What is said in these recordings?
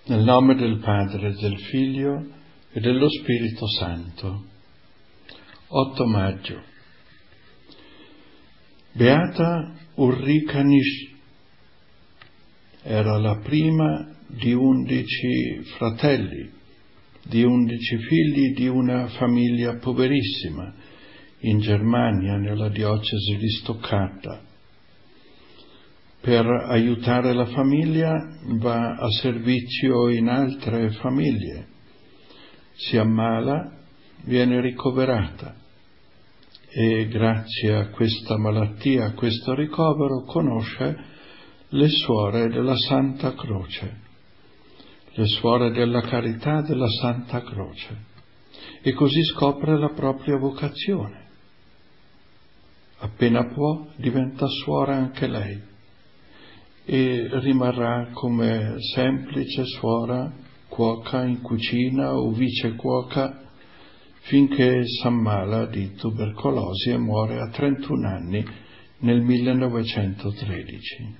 Nel nome del Padre, del Figlio e dello Spirito Santo. 8 maggio. Beata Ulrika Nisch era la prima di 11 fratelli, di 11 figli di una famiglia poverissima in Germania, nella diocesi di Stoccarda. Per aiutare la famiglia va a servizio in altre famiglie, si ammala, viene ricoverata e grazie a questa malattia, a questo ricovero, conosce le suore della Santa Croce, le suore della carità della Santa Croce, e così scopre la propria vocazione. Appena può diventa suora anche lei e rimarrà come semplice suora, cuoca in cucina o vice cuoca, finché s'ammala di tubercolosi e muore a 31 anni nel 1913.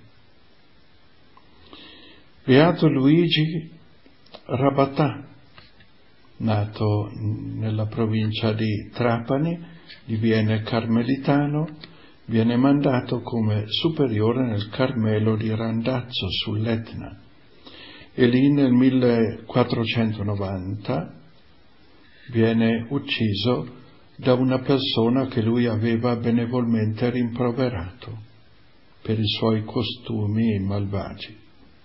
Beato Luigi Rabatà, nato nella provincia di Trapani, diviene carmelitano, viene mandato come superiore nel Carmelo di Randazzo sull'Etna e lì nel 1490 viene ucciso da una persona che lui aveva benevolmente rimproverato per i suoi costumi malvagi.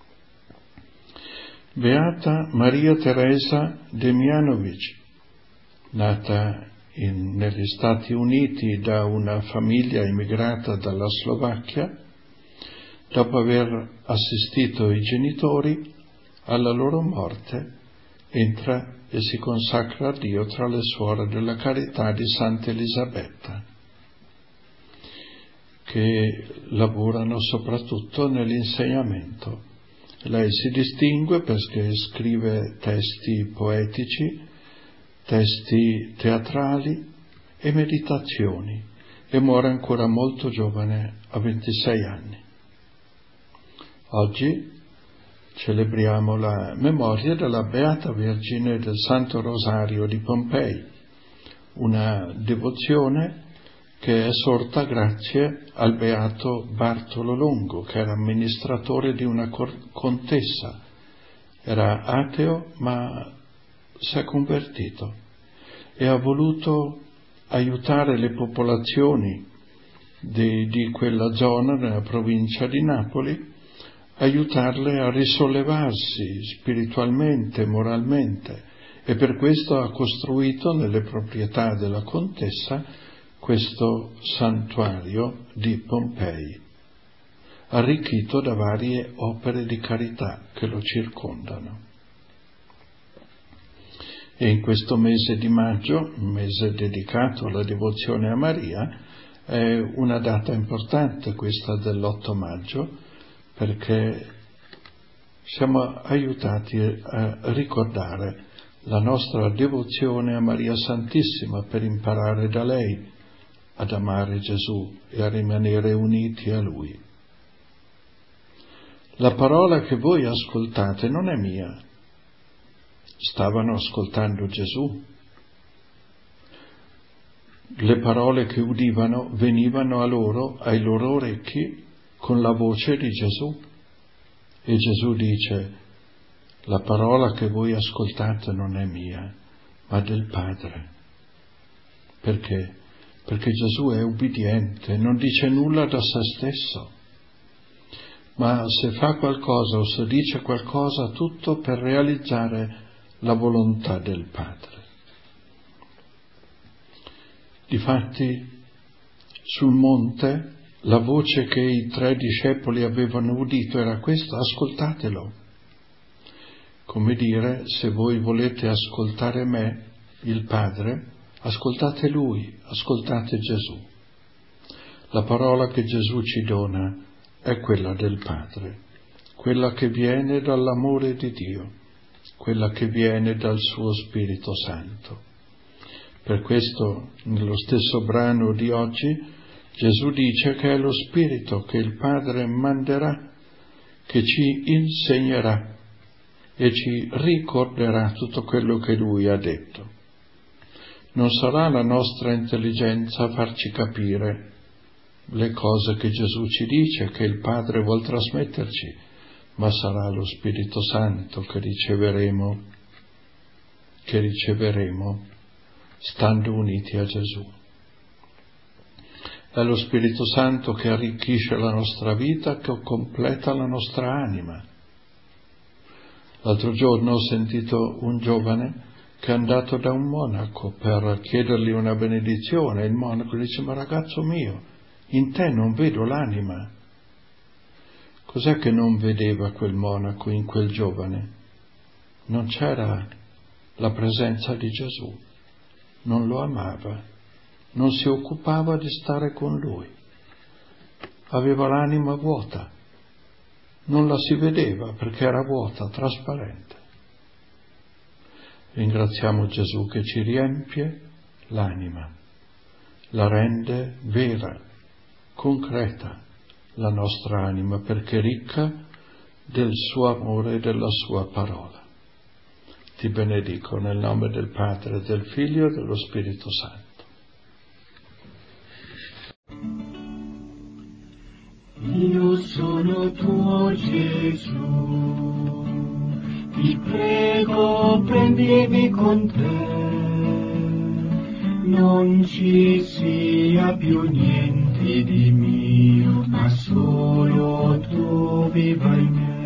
Beata Maria Teresa Demianovic, nata negli Stati Uniti da una famiglia immigrata dalla Slovacchia, dopo aver assistito i genitori alla loro morte, entra e si consacra a Dio tra le suore della carità di Santa Elisabetta, che lavorano soprattutto nell'insegnamento. Lei si distingue perché scrive testi poetici, testi teatrali e meditazioni, e muore ancora molto giovane, a 26 anni. Oggi celebriamo la memoria della Beata Vergine del Santo Rosario di Pompei, una devozione che è sorta grazie al Beato Bartolo Longo, che era amministratore di una contessa. Era ateo, ma si è convertito e ha voluto aiutare le popolazioni di quella zona, nella provincia di Napoli, aiutarle a risollevarsi spiritualmente, moralmente, e per questo ha costruito nelle proprietà della contessa questo santuario di Pompei, arricchito da varie opere di carità che lo circondano. E in questo mese di maggio, un mese dedicato alla devozione a Maria, è una data importante questa dell'8 maggio, perché siamo aiutati a ricordare la nostra devozione a Maria Santissima per imparare da lei ad amare Gesù e a rimanere uniti a Lui. La parola che voi ascoltate non è mia. Stavano ascoltando Gesù. Le parole che udivano venivano a loro, ai loro orecchi, con la voce di Gesù. E Gesù dice: la parola che voi ascoltate non è mia, ma del Padre. Perché? Perché Gesù è ubbidiente, non dice nulla da se stesso, ma se fa qualcosa o se dice qualcosa, tutto per realizzare la volontà del Padre. Difatti, sul monte, la voce che i 3 discepoli avevano udito era questa: ascoltatelo. Come dire, se voi volete ascoltare me, il Padre, ascoltate Lui, ascoltate Gesù. La parola che Gesù ci dona è quella del Padre, quella che viene dall'amore di Dio, quella che viene dal suo Spirito Santo. Per questo, nello stesso brano di oggi, Gesù dice che è lo Spirito che il Padre manderà, che ci insegnerà e ci ricorderà tutto quello che Lui ha detto. Non sarà la nostra intelligenza a farci capire le cose che Gesù ci dice, che il Padre vuol trasmetterci, ma sarà lo Spirito Santo che riceveremo stando uniti a Gesù. È lo Spirito Santo che arricchisce la nostra vita, che completa la nostra anima. L'altro giorno ho sentito un giovane che è andato da un monaco per chiedergli una benedizione. Il monaco dice: ma ragazzo mio, in te non vedo l'anima. Cos'è che non vedeva quel monaco in quel giovane? Non c'era la presenza di Gesù, non lo amava, non si occupava di stare con Lui, aveva l'anima vuota, non la si vedeva perché era vuota, trasparente. Ringraziamo Gesù che ci riempie l'anima, la rende vera, concreta la nostra anima, perché è ricca del suo amore e della sua parola. Ti benedico nel nome del Padre, del Figlio e dello Spirito Santo. Io sono tuo Gesù, ti prego prendimi con te, non ci sia più niente di mio, ma solo tu viva in me.